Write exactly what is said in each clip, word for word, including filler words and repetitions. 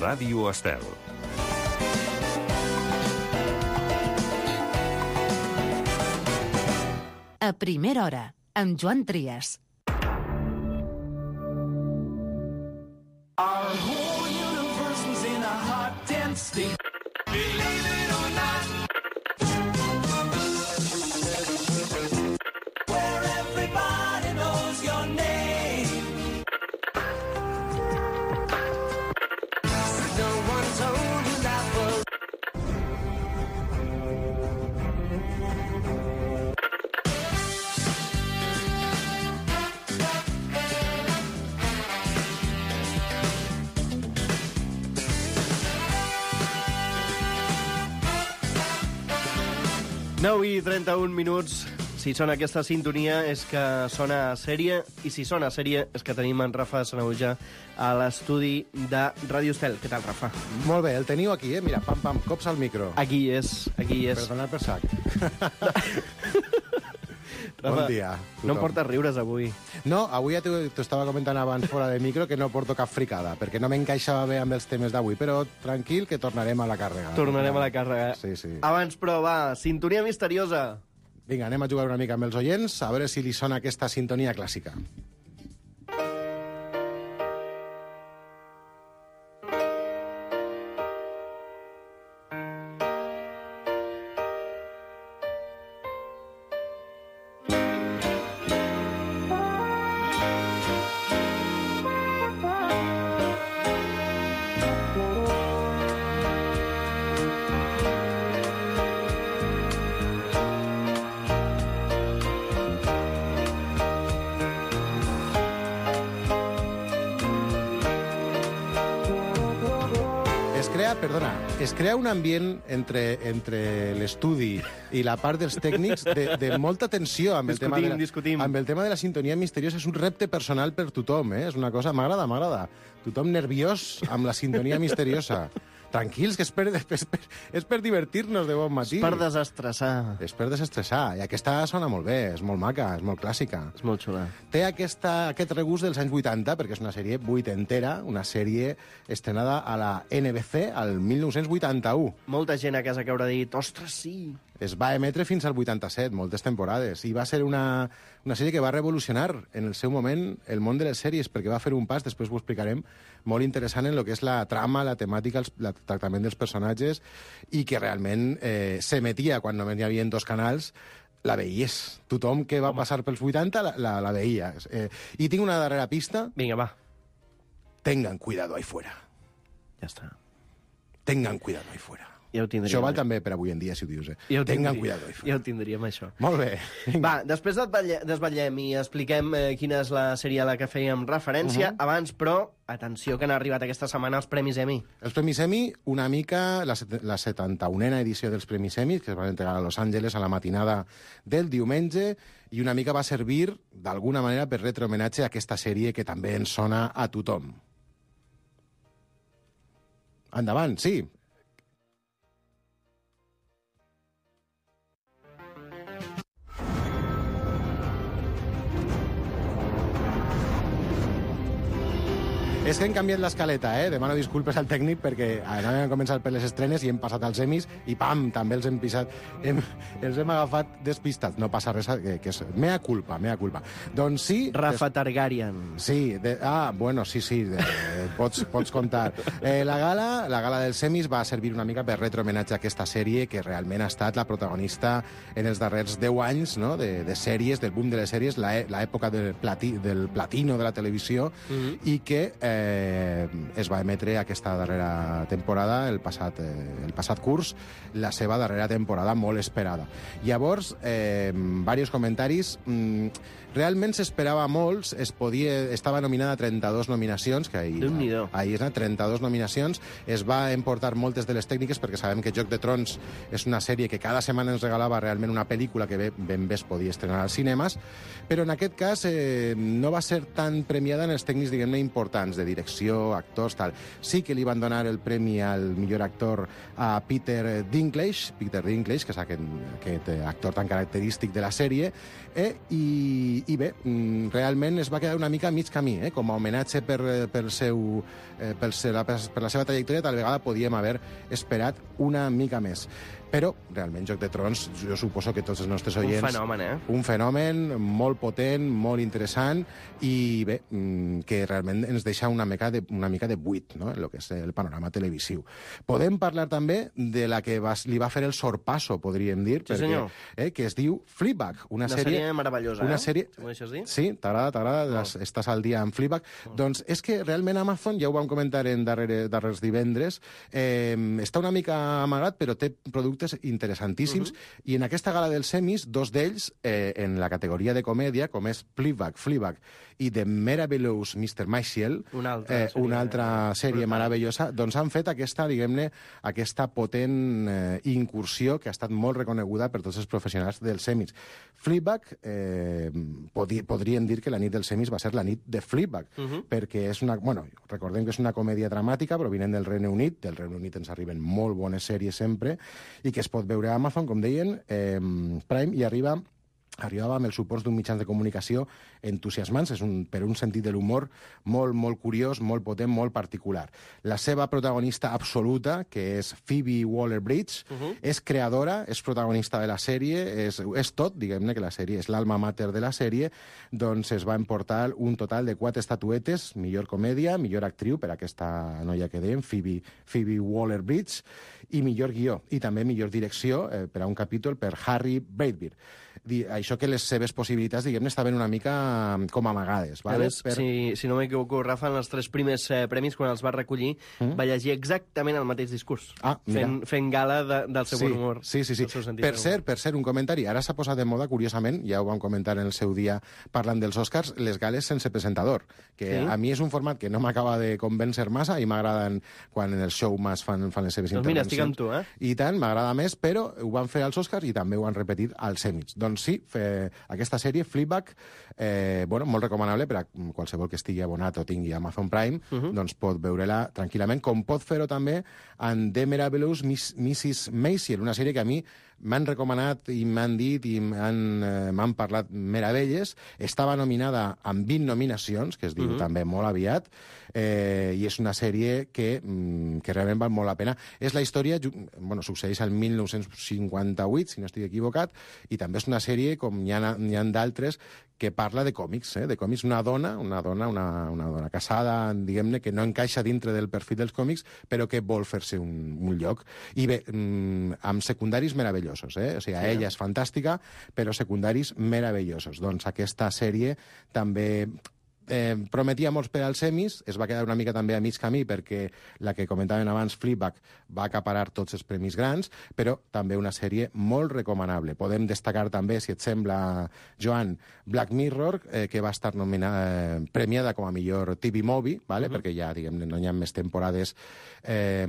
Ràdio Estel. A primera hora, amb Joan Trias. Our whole universe was in a hot, dense state. Believe it or not. Where everybody knows your name. No one told you that was. nou i trenta-un minuts. Si sona aquesta sintonia és que sona sèrie, i si sona sèrie és que tenim en Rafa Sanahuja a l'estudi de Ràdio Estel. Què tal, Rafa? Molt bé, el teniu aquí, eh? Mira, pam, pam, cops al micro. Aquí és, aquí és. Per donar per sac. Rafa, bon dia, no em portes riures avui. No, avui ja t'ho t'ho estava comentant abans fora de micro que no porto cap fricada, perquè no m'encaixava bé amb els temes d'avui, però tranquil, que tornarem a la càrrega. Tornarem a la càrrega. Sí, sí. Abans, però, va, sintonia misteriosa. Vinga, anem a jugar una mica amb els oients, a veure si li sona aquesta sintonia clàssica. Perdona, es crea un ambient entre, entre l'estudi i la part dels tècnics de, de molta tensió amb el, discutim, tema de la, discutim. amb el tema de la sintonia misteriosa. És un repte personal per tothom, eh? És una cosa... M'agrada, m'agrada. Tothom nerviós amb la sintonia misteriosa. Tranquils, que és per, és per, és per divertir-nos de bon matí. És per desestressar. És per desestressar. I aquesta sona molt bé, és molt maca, és molt clàssica. És molt xula. Té aquesta, aquest regust dels anys vuitanta, perquè és una sèrie vuitentera, una sèrie estrenada a la N B C al mil nou-cents vuitanta-u. Molta gent a casa que haurà dit, ostres, sí. Es va emetre fins al vuitanta-set, moltes temporades, i va ser una, una sèrie que va revolucionar en el seu moment el món de les sèries, perquè va fer un pas, després ho explicarem, molt interessant en el que és la trama, la temàtica, el tractament dels personatges, i que realment eh, s'emetia quan només hi havia dos canals, la veies. Tothom que va Home. passar pels vuitanta la, la, la veia. Eh, I tinc una darrera pista. Vinga, va. Tengan cuidado ahí fuera. Ja està. Tengan cuidado ahí fuera. Ja ho tindríem. Això val també per avui en dia, si ho dius, eh? Ja Tengan cuidado ahí fuera. Ja ho tindríem, això. Molt bé. Va, després desvetllem i expliquem eh, quina és la sèrie a la que fèiem referència. Uh -huh. Abans, però, atenció, que han arribat aquesta setmana els Premis Emmy. Els Premis Emmy, una mica la, la setanta-unena edició dels Premis Emmy, que es van entregar a Los Angeles a la matinada del diumenge, i una mica va servir, d'alguna manera, per retre homenatge a aquesta sèrie que també ens sona a tothom. Endavant, sí. És que hem canviat l'escaleta, eh? Demano disculpes al tècnic perquè anàvem a començar per les estrenes i hem passat als Emmys i pam, també els hem pisat, hem, els hem agafat despistats. No passa res, que, que és mea culpa, mea culpa. Doncs sí... Rafa Targaryen. Sí, de, ah, bueno, sí, sí, de, de, pots, pots contar. Eh, la gala, la gala dels Emmys va servir una mica per retre homenatge a aquesta sèrie que realment ha estat la protagonista en els darrers deu anys, no?, de, de sèries, del boom de les sèries, l'època del, plati, del platino de la televisió, mm-hmm. i que eh, Eh, es va emetre aquesta darrera temporada, el passat, eh, el passat curs, la seva darrera temporada molt esperada. Llavors, eh, diversos comentaris... Mm, realment s'esperava molt, es podia, estava nominada a trenta-dues nominacions, que ahir, ahir trenta-dues nominacions, es va emportar moltes de les tècniques, perquè sabem que Joc de Trons és una sèrie que cada setmana ens regalava realment una pel·lícula que ben bé es podia estrenar als cinemes, però en aquest cas eh, no va ser tan premiada en els tècnics, diguem-ne, importants de de direcció, actors, tal. Sí que li van donar el premi al millor actor a Peter Dinklage, Peter Dinklage, que és aquest, aquest actor tan característic de la sèrie, eh? I, i bé, realment es va quedar una mica a mig camí, eh? Com a homenatge per, per, seu, eh, per, la, per la seva trajectòria, tal vegada podíem haver esperat una mica més. Però, realment, Joc de Trons, jo suposo que tots els nostres oients... Un fenomen, eh? Un fenomen molt potent, molt interessant, i bé, que realment ens deixa una mica de, una mica de buit, no?, en el que és el panorama televisiu. Podem parlar també de la que va, li va fer el sorpasso, podríem dir, sí, perquè, eh, que es diu Fleabag, una, una sèrie... sèrie meravellosa, una eh? Sèrie... M'ho deixes dir? Sí, t'agrada, t'agrada, oh. Estàs al dia amb Fleabag. Oh. Doncs és que realment Amazon, ja ho vam comentar en darrere, darrers divendres, eh, està una mica amagat, però té productes interessantíssims, uh -huh. i en aquesta gala dels Emmys, dos d'ells, eh, en la categoria de comèdia, com és Fleabag, Fleabag i The Marvelous mister Maisel, una altra eh, sèrie, una altra sèrie meravellosa, doncs han fet aquesta, diguem-ne, aquesta potent eh, incursió que ha estat molt reconeguda per tots els professionals dels Emmys. Fleabag, eh, podri, podríem dir que la nit dels Emmys va ser la nit de Fleabag, uh -huh. perquè és una... Bueno, recordem que és una comèdia dramàtica provinent del Regne Unit, del Regne Unit ens arriben molt bones sèries sempre, i que es pot veure a Amazon, com deien, eh, Prime, i arriba arribava amb els suports d'un mitjans de comunicació entusiasmants, és un, per un sentit de l'humor molt, molt curiós, molt potent, molt particular. La seva protagonista absoluta, que és Phoebe Waller-Bridge, uh -huh. és creadora, és protagonista de la sèrie, és, és tot, diguem-ne que la sèrie és l'alma mater de la sèrie, doncs es va emportar un total de quatre estatuetes, millor comèdia, millor actriu, per aquesta noia que dèiem, Phoebe, Phoebe Waller-Bridge, i millor guió, i també millor direcció eh, per a un capítol per Harry Breitbart. Això que les seves possibilitats, diguem-ne, estaven una mica com amagades. Vale? Més, per... si, si no m'equivoco, Rafa, en els tres primers eh, premis, quan els va recollir, mm? va llegir exactament el mateix discurs, ah, fent, fent gala de, del seu sí, bon humor. Sí, sí, sí. Per cert, per cert, un comentari. Ara s'ha posat de moda, curiosament, ja ho vam comentar en el seu dia parlant dels Oscars, les gales sense presentador, que sí? A mi és un format que no m'acaba de convèncer massa i m'agraden quan en el show més fan, fan les seves doncs intervencions. Mira, estic amb tu, eh? I tant, m'agrada més, però ho van fer als Oscars i també ho han repetit als Emmys. Doncs sí, fe, aquesta sèrie, Fleabag, eh, bueno, molt recomanable per a qualsevol que estigui abonat o tingui Amazon Prime, uh -huh. doncs pot veure-la tranquil·lament, com pot fer-ho també en The Marvelous missis Maisel, una sèrie que a mi m'han recomanat i m'han dit i m'han eh, parlat meravelles. Estava nominada amb vint nominacions, que es diu uh -huh. també molt aviat, eh, i és una sèrie que, que realment val molt la pena. És la història, bueno, succeeix al mil nou-cents cinquanta-vuit, si no estic equivocat, i també és una sèrie, com n'hi ha, n'hi ha d'altres, que parla de còmics, eh? de còmics. Una dona, una dona, una, una dona casada, diguem-ne, que no encaixa dintre del perfil dels còmics, però que vol fer-se un, un lloc. I bé, amb secundaris meravellosos, eh? O sigui, sí. Ella és fantàstica, però secundaris meravellosos. Doncs aquesta sèrie també... Eh, prometia molts per als Emmys, es va quedar una mica també a mig camí perquè la que comentaven abans, Fleabag, va acaparar tots els premis grans, però també una sèrie molt recomanable. Podem destacar també, si et sembla, Joan, Black Mirror, eh, que va estar nominada, eh, premiada com a millor T V Movie, ¿vale? Uh -huh. perquè ja, diguem-ne, no hi ha més temporades eh,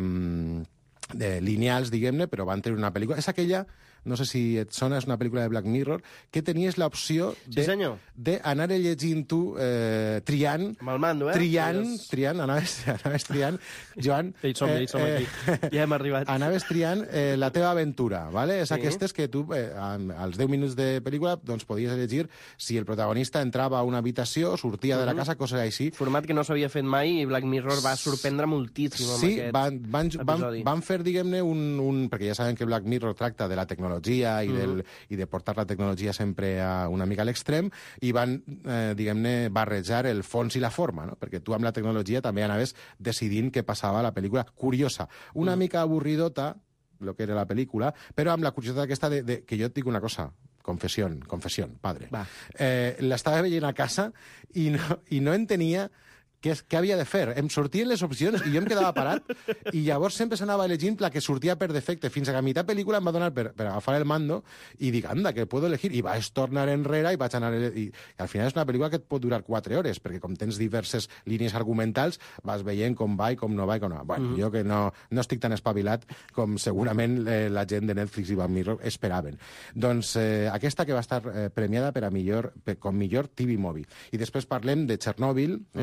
de lineals, diguem-ne, però van tenir una pel·lícula. És aquella, no sé si et sona, és una pel·lícula de Black Mirror, que tenies l'opció de, sí, d'anar llegint tu, eh, triant... Amb el mando, eh? Triant, Elles... triant, anaves, anaves triant, Joan... Ells som, eh, ells som aquí. Eh, ja hem arribat. Anaves triant eh, la teva aventura, ¿vale? És sí. Aquestes que tu, eh, als deu minuts de pel·lícula, doncs podies llegir si el protagonista entrava a una habitació, sortia uh -huh. de la casa, coses així. Format que no s'havia fet mai i Black Mirror va sorprendre moltíssim amb sí, aquest van, van, episodi. Van, van fer, diguem-ne, un, un... Perquè ja saben que Black Mirror tracta de la tecnologia i, del, uh -huh. i de portar la tecnologia sempre a una mica a l'extrem, i van, eh, diguem-ne, barrejar el fons i la forma, no? Perquè tu amb la tecnologia també anaves decidint què passava a la pel·lícula. Curiosa, una uh -huh. mica avorridota, el que era la pel·lícula, però amb la curiositat aquesta de, de que jo et dic una cosa, confessió, confessió, padre. Eh, l'estava veient a casa i no, i no entenia què, què havia de fer. Em sortien les opcions i jo em quedava parat i llavors sempre s'anava elegint la que sortia per defecte, fins que a mitjà pel·lícula em va donar per, per agafar el mando i dic, anda, que puedo elegir. I vaig tornar enrere i vaig anar... I, i al final és una pel·lícula que et pot durar quatre hores, perquè com tens diverses línies argumentals, vas veient com va i com no va i com no va. Bueno, mm-hmm. jo que no, no estic tan espavilat com segurament eh, la gent de Netflix i Black Mirror esperaven. Doncs eh, aquesta que va estar eh, premiada per a millor, per, com millor T V Movie. I després parlem de Chernobyl, eh, mm-hmm. també ha estat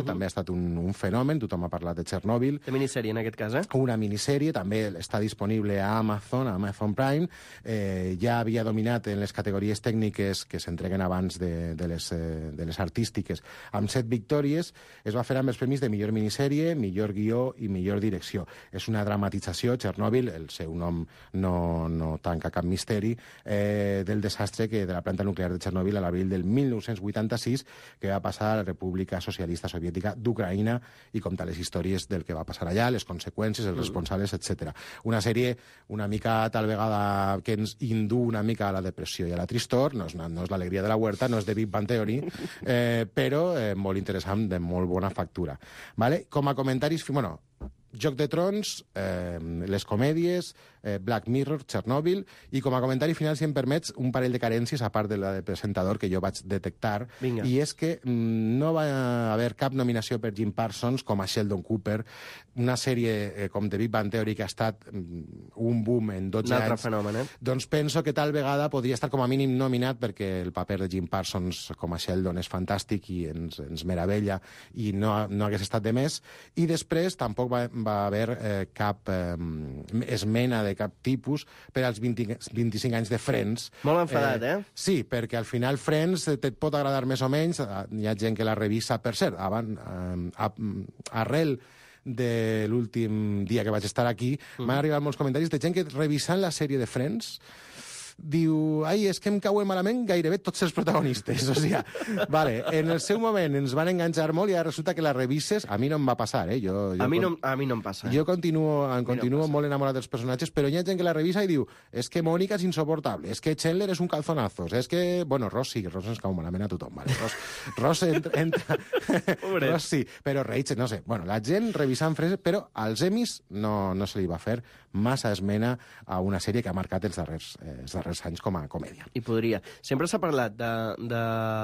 estat un, un fenomen, tothom ha parlat de Chernobyl. De minissèrie, en aquest cas, eh? Una minissèrie, també està disponible a Amazon, a Amazon Prime. Eh, ja havia dominat en les categories tècniques que s'entreguen abans de, de, les, eh, de les artístiques, amb set victòries. Es va fer amb els premis de millor minissèrie, millor guió i millor direcció. És una dramatització, Chernobyl, el seu nom no, no tanca cap misteri, eh, del desastre que de la planta nuclear de Chernobyl a l'abril del mil nou-cents vuitanta-sis, que va passar a la República Socialista Soviètica d'Ucraïna, i contar les històries del que va passar allà, les conseqüències, els responsables, etcètera. Una sèrie una mica, tal vegada, que ens indú una mica a la depressió i a la tristor, no és, una, no és l'alegria de la huerta, no és de Big Bang Theory, eh, però eh, molt interessant, de molt bona factura. Vale? Com a comentaris... Bueno, Joc de Trons, eh, les comèdies, eh, Black Mirror, Chernobyl, i com a comentari final, si em permets, un parell de carències, a part de la de presentador, que jo vaig detectar, Vinga. i és que mm, no va haver cap nominació per Jim Parsons com a Sheldon Cooper, una sèrie eh, com The Big Bang Theory, que ha estat mm, un boom en dotze Un altre anys. fenomen, eh? Doncs penso que tal vegada podria estar com a mínim nominat, perquè el paper de Jim Parsons com a Sheldon és fantàstic i ens, ens meravella, i no, no hagués estat de més. I després tampoc va, va haver eh, cap eh, esmena de cap tipus per als vint, vint-i-cinc anys de Friends. Molt enfadat, eh? eh? Sí, perquè al final Friends et pot agradar més o menys, hi ha gent que la revisa, per cert, abans, eh, arrel de l'últim dia que vaig estar aquí, mm. m'han arribat molts comentaris de gent que revisant la sèrie de Friends diu, ai, és que em cauen malament gairebé tots els protagonistes. O sigui, vale, en el seu moment ens van enganxar molt i ara resulta que la revises. A mi no em va passar, eh? Jo, jo a, mi no, a mi no em passa. Jo continuo, em continuo no molt enamorat dels personatges, però hi ha gent que la revisa i diu, és que Mònica és insoportable, és que Chandler és un calzonazos, és que... Bueno, Ross sí, Ross ens cau malament a tothom, vale? Ross, Ross entra... entra... Ross sí, però Rachel, no sé. Bueno, la gent revisant Friends, però als Emmys no, no se li va fer massa esmena a una sèrie que ha marcat els darrers, eh, els darrers anys com a comèdia. I podria. Sempre s'ha parlat de, de...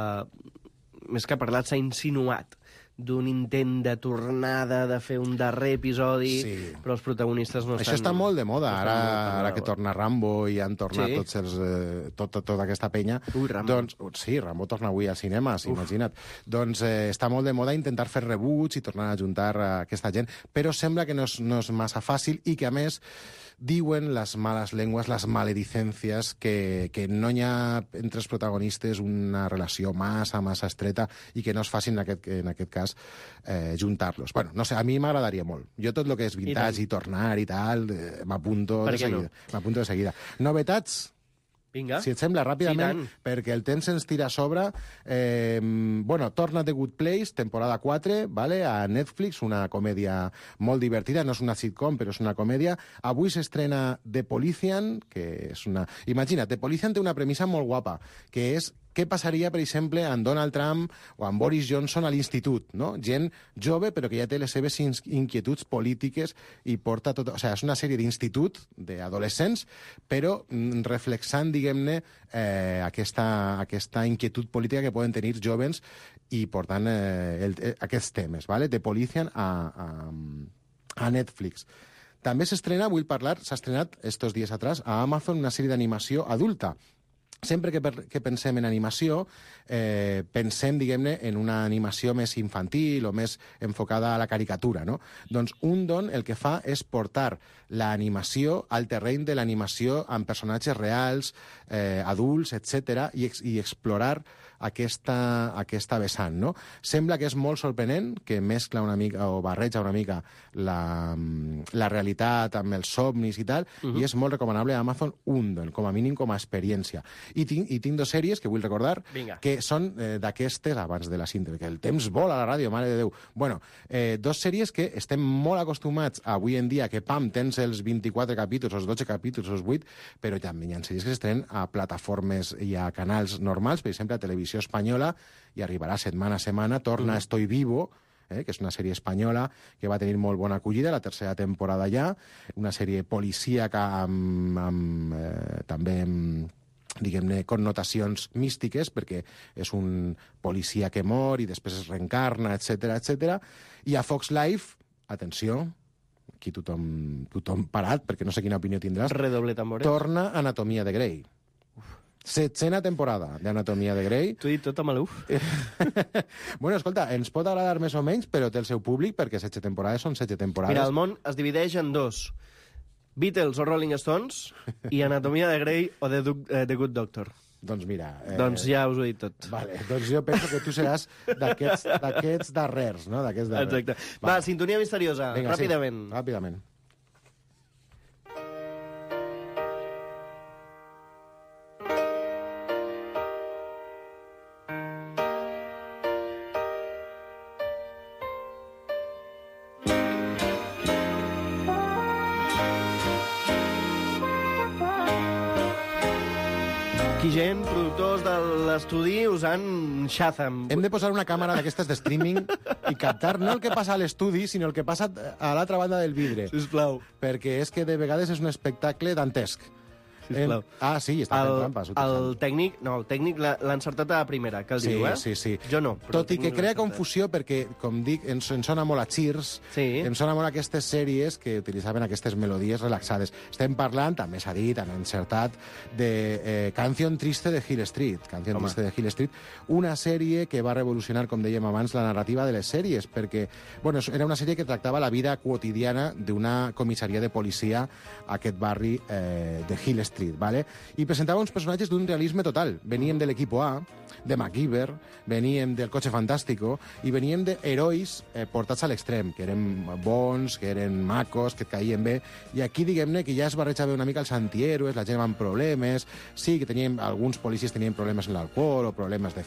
Més que parlat, s'ha insinuat d'un intent de tornada, de fer un darrer episodi, sí. Però els protagonistes no estan... Això està molt de moda, no ara, ara que torna Rambo i han tornat sí? tots els, eh, tot, tot, tota aquesta penya. Ui, Rambo. Doncs, sí, Rambo torna avui al cinema, sí, imagina't. Doncs eh, està molt de moda intentar fer reboots i tornar a ajuntar a aquesta gent, però sembla que no és, no és massa fàcil i que, a més, diuen les males llengües, les maledicències, que, que no hi ha entre els protagonistes una relació massa, massa estreta i que no es facin en aquest, en aquest cas eh, juntar-los. Bueno, no sé, a mi m'agradaria molt. Jo tot el que és vintage i, i tornar i tal, eh, m'apunto de seguida. No? M'apunto de seguida. Novetats? Vinga. Si et sembla, ràpidament, sí, perquè el temps ens tira a sobre. Eh, bueno, torna The Good Place, temporada quatre, vale, a Netflix, una comèdia molt divertida, no és una sitcom, però és una comèdia. Avui s'estrena The Politician, que és una... Imagina't, The Politician té una premissa molt guapa, que és què passaria, per exemple, amb Donald Trump o amb Boris Johnson a l'institut, no? Gent jove, però que ja té les seves inquietuds polítiques i porta tot... O sigui, és una sèrie d'institut, d'adolescents, però reflexant, diguem-ne, eh, aquesta, aquesta inquietud política que poden tenir jovens i portant eh, el, eh, aquests temes, ¿vale? De Politician a, a, a Netflix. També s'estrena, vull parlar, s'ha estrenat estos dies atrás a Amazon una sèrie d'animació adulta. Sempre que, per, que pensem en animació, eh, pensem, diguem-ne, en una animació més infantil o més enfocada a la caricatura, no? Doncs Undone el que fa és portar l'animació al terreny de l'animació amb personatges reals, eh, adults, etcètera, i, ex, i explorar aquesta, aquesta vessant, no? Sembla que és molt sorprenent, que mescla una mica o barreja una mica la, la realitat amb els somnis i tal, uh-huh. I és molt recomanable a Amazon Undone, com a mínim com a experiència. I tinc, i tinc dos sèries que vull recordar, Vinga. Que són eh, d'aquestes, abans de la síntesi, que el temps vola a la ràdio, mare de Déu. Bueno, eh, dos sèries que estem molt acostumats avui en dia, que pam, tens els vint-i-quatre capítols, els dotze capítols, els vuit, però també hi ha sèries que s'estrenen a plataformes i a canals normals, per exemple, a Televisió Espanyola, i arribarà setmana a setmana, torna mm. Estoy Vivo, eh, que és una sèrie espanyola que va tenir molt bona acollida, la tercera temporada ja, una sèrie policíaca amb, amb eh, també amb, diguem-ne, connotacions místiques, perquè és un policia que mor i després es reencarna, etcètera, etcètera. I a Fox Life, atenció, aquí tothom, tothom parat, perquè no sé quina opinió tindràs, Redoble tambores. Torna Anatomia de Grey. Setzena temporada d'Anatomia de Grey. T'ho he dit tot amb l'uf. Bueno, escolta, ens pot agradar més o menys, però té el seu públic, perquè setze temporades són setze temporades. Mira, el món es divideix en dos. Beatles o Rolling Stones i Anatomia de Grey o The, du eh, The Good Doctor. Doncs mira... Eh... Doncs ja us ho he dit tot. Vale, doncs jo penso que tu seràs d'aquests darrers, no? D'aquests darrers. Exacte. Va, Va sintonia misteriosa, Vinga, ràpidament. Sí, ràpidament. Aquí gent, productors de l'estudi, usant Shazam. Hem de posar una càmera d'aquestes de streaming i captar no el que passa a l'estudi, sinó el que passa a l'altra banda del vidre. Sisplau. Perquè és que de vegades és un espectacle dantesc. Sisplau. Eh, ah, sí, està fent trampes. El tècnic, no, el tècnic l'ha encertat a la primera, que el sí, diu, eh? Sí, sí, Jo no. Tot i que crea confusió perquè, com dic, em, em sona molt a Cheers, sí. em sona molt a aquestes sèries que utilitzaven aquestes melodies relaxades. Estem parlant, també s'ha dit, han encertat, de eh, Canción Triste de Hill Street. Canción Home. Triste de Hill Street, una sèrie que va revolucionar, com dèiem abans, la narrativa de les sèries, perquè bueno, era una sèrie que tractava la vida quotidiana d'una comissaria de policia a aquest barri eh, de Hill Street, ¿vale? I presentava uns personatges d'un realisme total. Veníem de l'equip A, de MacGyver, veníem del Cotxe Fantàstico i veníem d'herois eh, portats a l'extrem, que eren bons, que eren macos, que et caïen bé. I aquí, diguem-ne, que ja es barrejava una mica els antihéroes, la gent amb problemes. Sí, que teníem, alguns policies tenien problemes en l'alcohol o problemes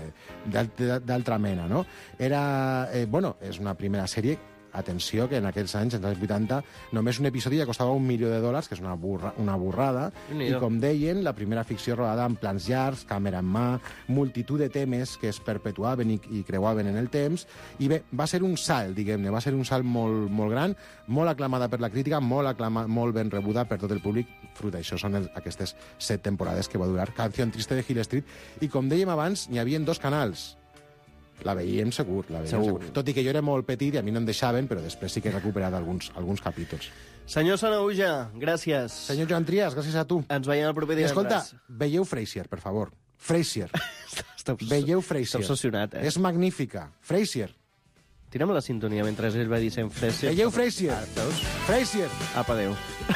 d'altra mena, no? Era, eh, bueno, és una primera sèrie. Atenció, que en aquells anys, en els vuitanta, només un episodi ja costava un milió de dòlars, que és una, burra, una borrada, i com deien, la primera ficció rodada en plans llargs, càmera en mà, multitud de temes que es perpetuaven i, i creuaven en el temps, i bé, va ser un salt, diguem-ne, va ser un salt molt, molt gran, molt aclamada per la crítica, molt, aclama, molt ben rebuda per tot el públic, fruit d'això són el, aquestes set temporades que va durar Canción Triste de Hill Street, i com dèiem abans, n'hi havia dos canals. La veiem segur, la veiem segur. segur. Tot i que jo era molt petit i a mi no em deixaven, però després sí que he recuperat alguns, alguns capítols. Senyor Sanahuja, gràcies. Senyor Joan Trias, gràcies a tu. Ens veiem el proper divendres. Escolta, veieu Frasier, per favor. Frasier. Veieu Frasier. Està obsessionat, eh? És magnífica. Frasier. Tira'm la sintonia mentre ell va dient Frasier. Veieu Frasier. Ah, veus? Frasier. Apa, adéu.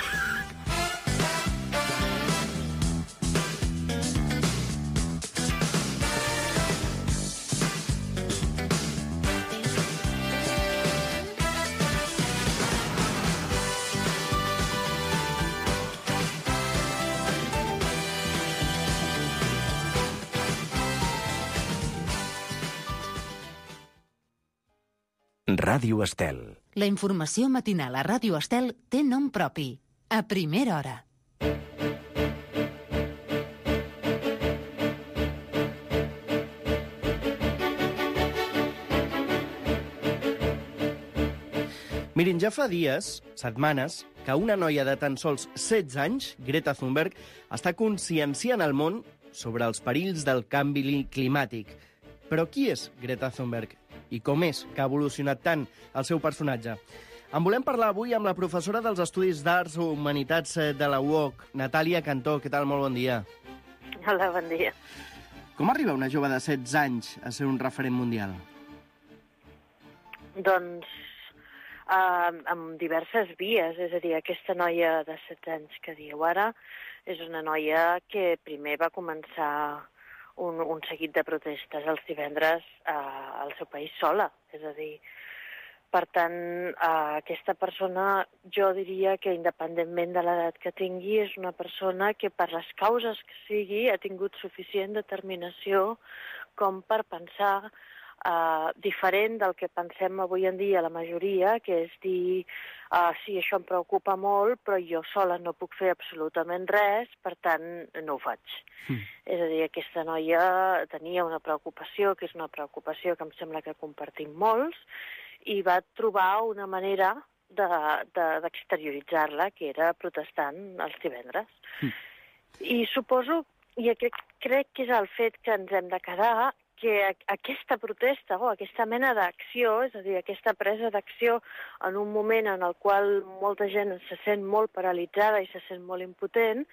Ràdio Estel. La informació matinal a Ràdio Estel té nom propi. A primera hora. Mirin, ja fa dies, setmanes, que una noia de tan sols setze anys, Greta Thunberg, està conscienciant el món sobre els perills del canvi climàtic. Però qui és Greta Thunberg? I com és que ha evolucionat tant el seu personatge? En volem parlar avui amb la professora dels Estudis d'Arts o Humanitats de la U O C, Natàlia Cantó. Què tal? Molt bon dia. Hola, bon dia. Com arriba una jove de setze anys a ser un referent mundial? Doncs uh, amb diverses vies. És a dir, aquesta noia de setze anys que diu ara és una noia que primer va començar un, un seguit de protestes els divendres uh, al seu país sola. És a dir, per tant, uh, aquesta persona, jo diria que independentment de l'edat que tingui, és una persona que per les causes que sigui ha tingut suficient determinació com per pensar uh, diferent del que pensem avui en dia la majoria, que és dir, uh, sí, això em preocupa molt, però jo sola no puc fer absolutament res, per tant, no ho faig. Mm. És a dir, aquesta noia tenia una preocupació, que és una preocupació que em sembla que compartim molts, i va trobar una manera d'exterioritzar-la, de, de, que era protestant els divendres. Mm. I suposo, i aquest crec que és el fet que ens hem de quedar, que aquesta protesta o aquesta mena d'acció, és a dir, aquesta presa d'acció en un moment en el qual molta gent se sent molt paralitzada i se sent molt impotent,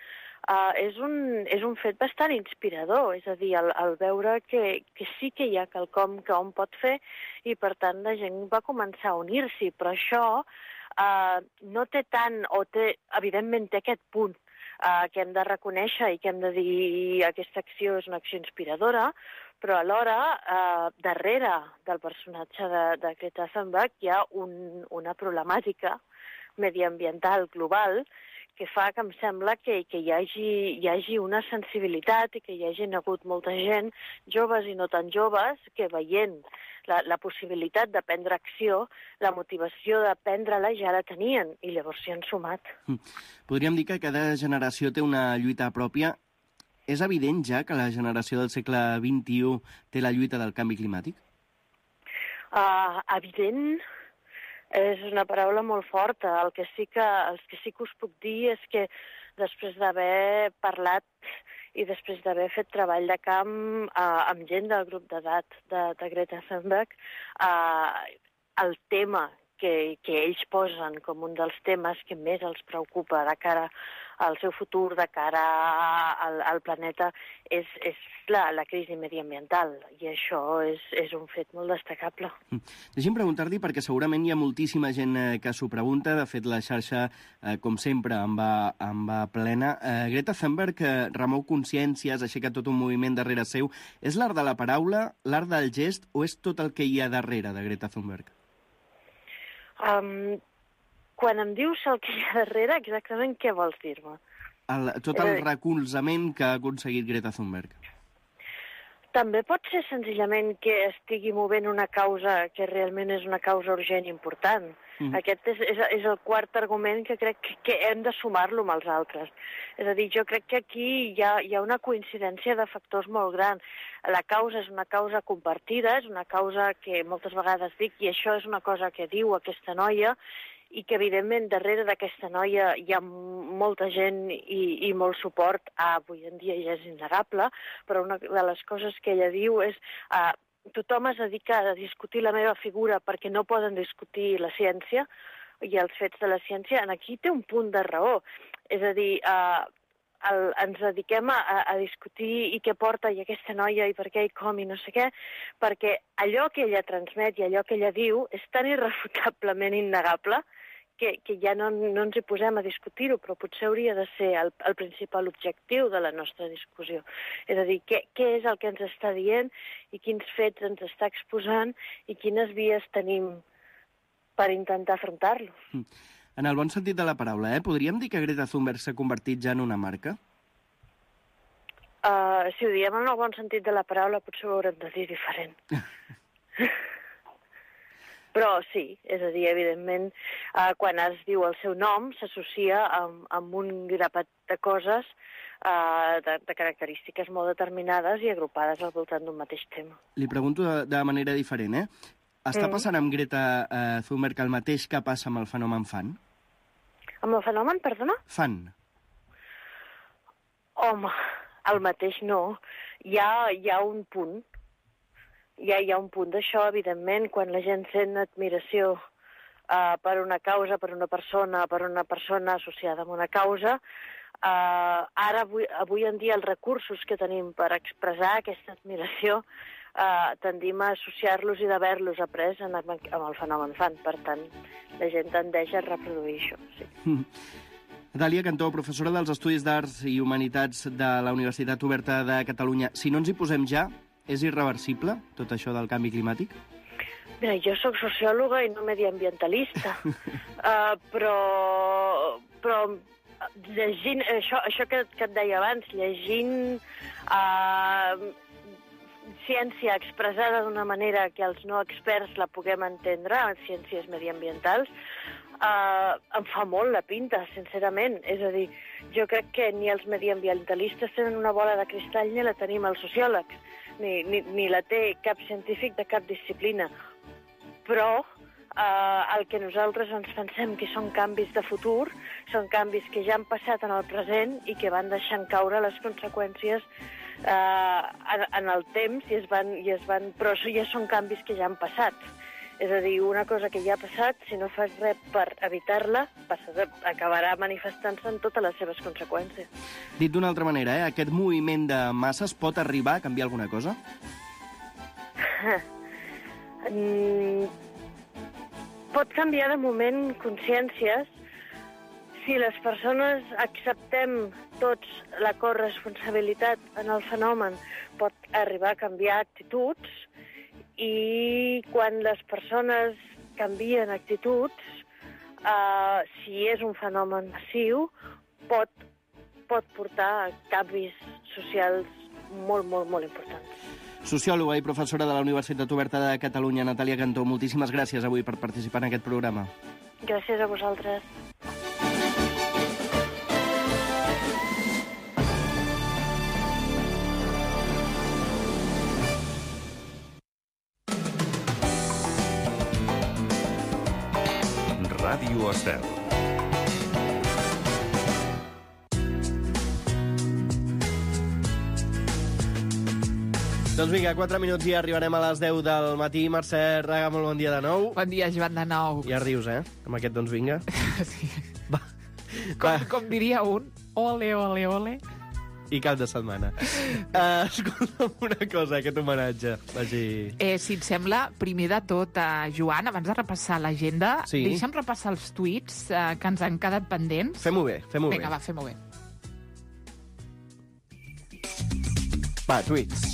uh, és, un, és un fet bastant inspirador, és a dir, el, el veure que, que sí que hi ha quelcom que hom pot fer i, per tant, la gent va començar a unir-s'hi, però això uh, no té tant, o té, evidentment té aquest punt uh, que hem de reconèixer i que hem de dir aquesta acció és una acció inspiradora, però alhora, eh, darrere del personatge de, de Greta Thunberg hi ha un, una problemàtica mediambiental global que fa que em sembla que, que hi, hagi, hi hagi una sensibilitat i que hi hagi hagut molta gent, joves i no tan joves, que veient la, la possibilitat de prendre acció, la motivació de prendre-la ja la tenien i llavors s'hi han sumat. Podríem dir que cada generació té una lluita pròpia. És evident ja que la generació del segle vint-i-u té la lluita del canvi climàtic? Uh, evident és una paraula molt forta. El que sí que, el que sí que us puc dir és que després d'haver parlat i després d'haver fet treball de camp uh, amb gent del grup d'edat de, de Greta Thunberg, uh, el tema que, que ells posen com un dels temes que més els preocupa de cara al seu futur, de cara al, al planeta, és, és la, la crisi mediambiental, i això és, és un fet molt destacable. Deixi'm preguntar-li, perquè segurament hi ha moltíssima gent eh, que s'ho pregunta. De fet, la xarxa, eh, com sempre, en va, en va plena. Eh, Greta Thunberg eh, remou consciències, aixeca tot un moviment darrere seu. És l'art de la paraula, l'art del gest, o és tot el que hi ha darrere de Greta Thunberg? Um, quan em dius el que hi ha darrere, exactament què vols dir-me? El, tot el recolzament que ha aconseguit Greta Thunberg. També pot ser senzillament que estigui movent una causa que realment és una causa urgent i important. Mm. Aquest és, és, és el quart argument que crec que, que hem de sumar-lo amb els altres. És a dir, jo crec que aquí hi ha, hi ha una coincidència de factors molt gran. La causa és una causa compartida, és una causa que moltes vegades dic, i això és una cosa que diu aquesta noia, i que, evidentment, darrere d'aquesta noia hi ha molta gent i, i molt suport. Ah, avui en dia ja és innegable, però una de les coses que ella diu és uh, tothom es dedica a discutir la meva figura perquè no poden discutir la ciència i els fets de la ciència. Aquí té un punt de raó. És a dir, uh, el, ens dediquem a, a discutir i què porta i aquesta noia i per què i com i no sé què, perquè allò que ella transmet i allò que ella diu és tan irrefutablement innegable que, que ja no, no ens hi posem a discutir-ho, però potser hauria de ser el, el principal objectiu de la nostra discussió. És a dir, què, què és el que ens està dient i quins fets ens està exposant i quines vies tenim per intentar afrontar-lo. En el bon sentit de la paraula, eh? Podríem dir que Greta Thunberg s'ha convertit ja en una marca? Uh, si ho diem en el bon sentit de la paraula, potser ho haurem de dir diferent. Però sí, és a dir, evidentment, eh, quan es diu el seu nom, s'associa amb, amb un grapat de coses, eh, de, de característiques molt determinades i agrupades al voltant d'un mateix tema. Li pregunto de, de manera diferent, eh? Està mm. passant amb Greta eh, Thunberg el mateix que passa amb el fenomen fan? Amb el fenomen, perdona? Fan. Home, el mateix no. Hi ha, hi ha un punt. Ja hi ha un punt d'això, evidentment, quan la gent sent admiració uh, per una causa, per una persona, per una persona associada amb una causa. Uh, ara, avui, avui en dia, els recursos que tenim per expressar aquesta admiració uh, tendim a associar-los i d'haver-los après en, amb el fenomen fan. Per tant, la gent tendeix a reproduir això, sí. Dàlia Cantó, professora dels Estudis d'Arts i Humanitats de la Universitat Oberta de Catalunya. Si no ens hi posem ja, és irreversible, tot això del canvi climàtic? Mira, jo sóc sociòloga i no mediambientalista, uh, però, però llegint, això, això que, que et deia abans, llegint uh, ciència expressada d'una manera que els no experts la puguem entendre, ciències mediambientals, uh, em fa molt la pinta, sincerament. És a dir, jo crec que ni els mediambientalistes tenen una bola de cristall ni la tenim els sociòlegs. Ni, ni, ni la té cap científic de cap disciplina. Però eh, el que nosaltres ens pensem que són canvis de futur, són canvis que ja han passat en el present i que van deixant caure les conseqüències eh, en, en el temps, i es van, i es van, però ja són canvis que ja han passat. És a dir, una cosa que ja ha passat, si no fas res per evitar-la, acabarà manifestant-se en totes les seves conseqüències. Dit d'una altra manera, eh? aquest moviment de masses pot arribar a canviar alguna cosa? mm, pot canviar de moment consciències. Si les persones acceptem tots la corresponsabilitat en el fenomen, pot arribar a canviar actituds, i quan les persones canvien actituds, eh, si és un fenomen massiu, pot, pot portar a canvis socials molt, molt, molt importants. Sociòloga i professora de la Universitat Oberta de Catalunya, Natàlia Cantó, moltíssimes gràcies avui per participar en aquest programa. Gràcies a vosaltres. Ràdio Estel. Doncs vinga, quatre minuts i arribarem a les deu del matí. Mercè Raga, molt bon dia de nou. Bon dia, Joan, de nou. Ja rius, eh? Amb aquest doncs vinga. Sí. Va. Com, Va. com diria un, ole, ole, ole. I cap de setmana. Uh, escolta'm una cosa, aquest homenatge. Vagi... Eh, si et sembla, primer de tot, eh, Joan, abans de repassar l'agenda, Sí. deixa'm repassar els tuits eh, que ens han quedat pendents. Fem-ho bé, fem-ho bé. Vinga, va, fem-ho bé. Va, tuits.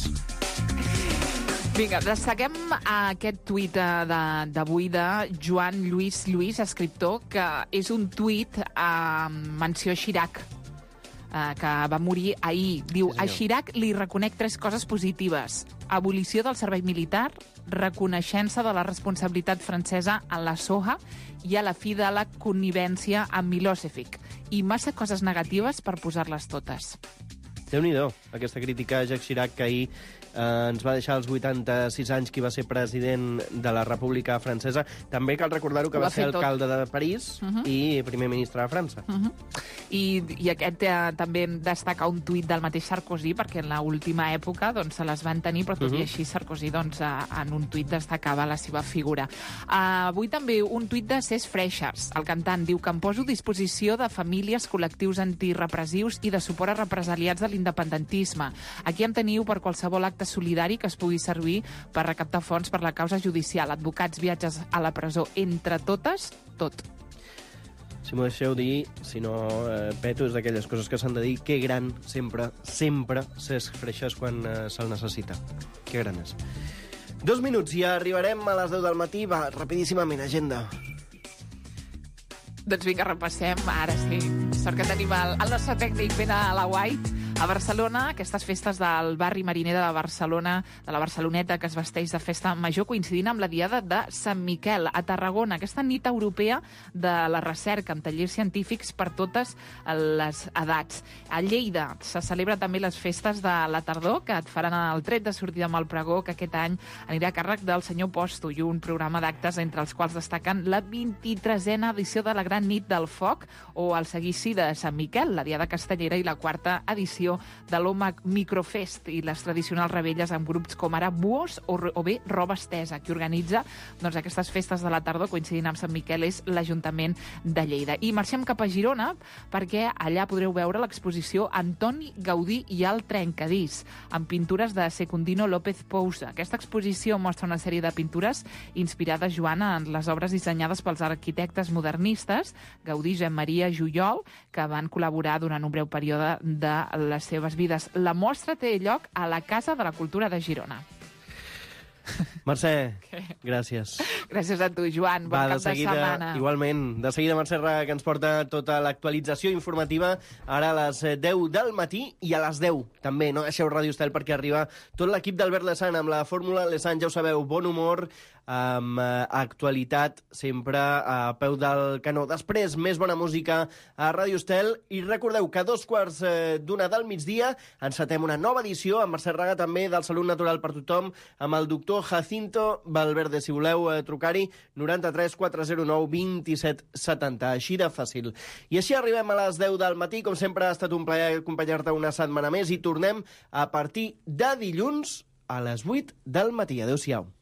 Vinga, destaquem aquest tuit eh, d'avui de Joan Lluís Lluís, escriptor, que és un tuit a menció Chirac, eh, que va morir ahir. Diu, Sí, a senyor. Chirac li reconec tres coses positives. Abolició del servei militar, reconeixença de la responsabilitat francesa en la Soja i a la fi de la connivència amb Milosevic. I massa coses negatives per posar-les totes. Déu-n'hi-do, aquesta crítica a Jacques Chirac, que ahir eh, ens va deixar als vuitanta-sis anys, qui va ser president de la República Francesa. També cal recordar-ho que Ho va va ser fer tot. alcalde de París Uh -huh. i primer ministre de França. Uh -huh. I, I aquest eh, també destaca un tuit del mateix Sarkozy, perquè en l'última època doncs, se les van tenir, però tot Uh -huh. i així Sarkozy doncs, eh, en un tuit destacava la seva figura. Uh, avui també un tuit de Cesc Freixas, el cantant, diu que em poso a disposició de famílies, col·lectius antirepressius i de suport a represaliats de l'independentisme. Aquí em teniu per qualsevol acte solidari que es pugui servir per recaptar fons per la causa judicial, advocats, viatges a la presó, entre totes, tot. Si m'ho deixeu dir, si no eh, peto, és d'aquelles coses que s'han de dir. Que gran, sempre, sempre, Cesc Freixas quan eh, se'l necessita. Que gran és. Dos minuts i arribarem a les deu del matí. Va, rapidíssimament, agenda. Doncs vinga, repassem. Ara sí. Sort que tenim el, el nostre tècnic ben a la White. A Barcelona, aquestes festes del barri mariner de Barcelona, de la Barceloneta, que es vesteix de festa major, coincidint amb la diada de Sant Miquel. A Tarragona, aquesta nit europea de la recerca, amb tallers científics per totes les edats. A Lleida se celebra també les festes de la tardor, que et faran el tret de sortida amb el pregó, que aquest any anirà a càrrec del senyor Posto, i un programa d'actes entre els quals destaquen la vint-i-tresena edició de la Gran Nit del Foc, o el seguici de Sant Miquel, la diada castellera, i la quarta edició de l'Oma Microfest i les tradicionals rebelles amb grups com ara Buos o, o bé Roba Estesa. Qui organitza doncs, aquestes festes de la tardor coincidint amb Sant Miquel és l'Ajuntament de Lleida. I marxem cap a Girona perquè allà podreu veure l'exposició Antoni Gaudí i el Trencadís, amb pintures de Secundino López Pousa. Aquesta exposició mostra una sèrie de pintures inspirades, Joana, en les obres dissenyades pels arquitectes modernistes Gaudí i Josep Maria Jujol, que van col·laborar durant un breu període de les seves vides. La mostra té lloc a la Casa de la Cultura de Girona. Mercè, Què? gràcies. Gràcies a tu, Joan. Bon Va, cap de seguida, de setmana. igualment, de seguida Mercè Raga, que ens porta tota l'actualització informativa ara a les deu del matí i a les deu també. No deixeu Ràdio Estel perquè arriba tot l'equip d'Albert Lesan amb la Fórmula Lesan, ja ho sabeu, bon humor, amb eh, actualitat sempre a peu del canó. Després, més bona música a Ràdio Estel i recordeu que a dos quarts eh, d'una del migdia encetem una nova edició amb Mercè Raga també del Salut Natural per Tothom amb el doctor Jacinto Valverde. Si voleu eh, trucar-hi, noranta-tres quatre zero nou vint set setanta, així de fàcil. I així arribem a les deu del matí. Com sempre, ha estat un plaer acompanyar-te una setmana més i tornem a partir de dilluns a les vuit del matí. Adéu-siau.